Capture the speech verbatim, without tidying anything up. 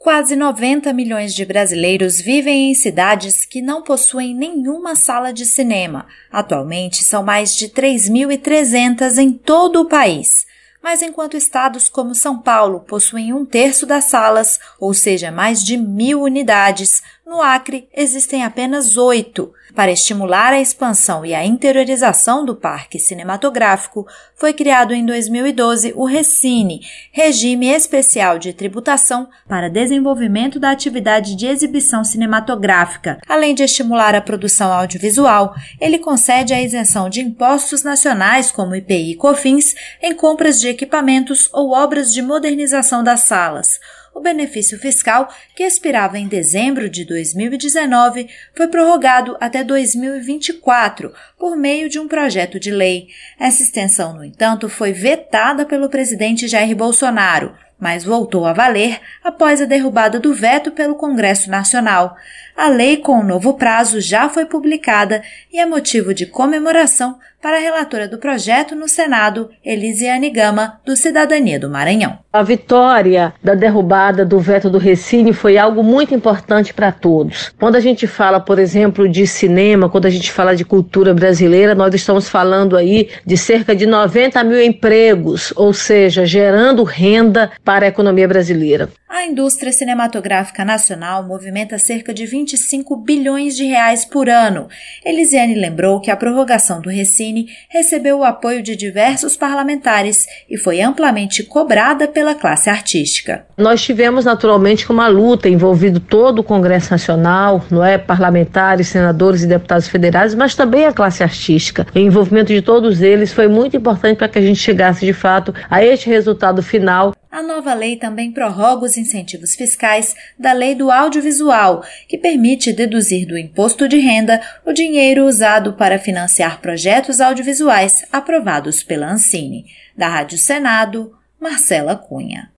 Quase noventa milhões de brasileiros vivem em cidades que não possuem nenhuma sala de cinema. Atualmente, são mais de três mil e trezentas em todo o país. Mas enquanto estados como São Paulo possuem um terço das salas, ou seja, mais de mil unidades, no Acre existem apenas oito. Para estimular a expansão e a interiorização do parque cinematográfico, foi criado em dois mil e doze o Recine, Regime Especial de Tributação para Desenvolvimento da Atividade de Exibição Cinematográfica. Além de estimular a produção audiovisual, ele concede a isenção de impostos nacionais como I P I e COFINS em compras de equipamentos ou obras de modernização das salas. O benefício fiscal, que expirava em dezembro de dois mil e dezenove, foi prorrogado até dois mil e vinte e quatro por meio de um projeto de lei. Essa extensão, no entanto, foi vetada pelo presidente Jair Bolsonaro, mas voltou a valer após a derrubada do veto pelo Congresso Nacional. A lei com o novo prazo já foi publicada e é motivo de comemoração para a relatora do projeto no Senado, Elisiane Gama, do Cidadania do Maranhão. A vitória da derrubada do veto do Recine foi algo muito importante para todos. Quando a gente fala, por exemplo, de cinema, quando a gente fala de cultura brasileira, nós estamos falando aí de cerca de noventa mil empregos, ou seja, gerando renda para a economia brasileira. A indústria cinematográfica nacional movimenta cerca de vinte e cinco bilhões de reais por ano. Elisiane lembrou que a prorrogação do Recine recebeu o apoio de diversos parlamentares e foi amplamente cobrada pela classe artística. Nós tivemos naturalmente com uma luta envolvido todo o Congresso Nacional, não é, parlamentares, senadores e deputados federais, mas também a classe artística. O envolvimento de todos eles foi muito importante para que a gente chegasse de fato a este resultado final. A nova lei também prorroga os incentivos fiscais da Lei do Audiovisual, que permite deduzir do imposto de renda o dinheiro usado para financiar projetos audiovisuais aprovados pela Ancine. Da Rádio Senado, Marcela Cunha.